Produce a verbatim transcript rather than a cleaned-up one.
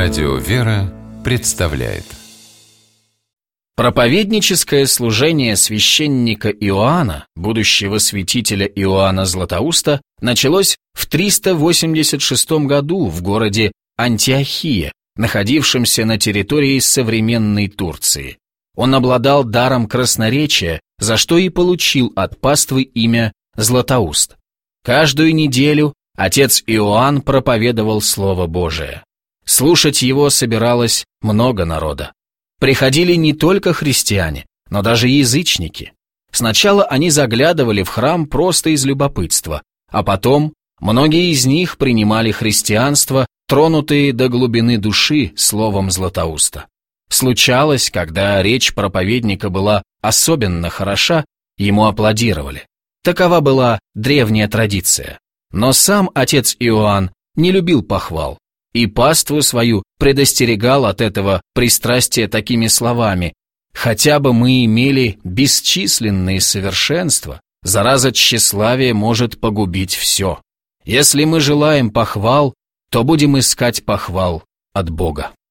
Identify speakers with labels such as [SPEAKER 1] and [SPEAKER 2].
[SPEAKER 1] Радио «Вера» представляет
[SPEAKER 2] проповедническое служение священника Иоанна, будущего святителя Иоанна Златоуста, началось в триста восемьдесят шестом году в городе Антиохия, находившемся на территории современной Турции. Он обладал даром красноречия, за что и получил от паствы имя Златоуст. Каждую неделю отец Иоанн проповедовал Слово Божие. Слушать его собиралось много народа. Приходили не только христиане, но даже язычники. Сначала они заглядывали в храм просто из любопытства, а потом многие из них принимали христианство, тронутые до глубины души словом Златоуста. Случалось, когда речь проповедника была особенно хороша, ему аплодировали. Такова была древняя традиция. Но сам отец Иоанн не любил похвал, и паству свою предостерегал от этого пристрастия такими словами: «Хотя бы мы имели бесчисленные совершенства, зараза тщеславия может погубить все. Если мы желаем похвал, то будем искать похвал от Бога».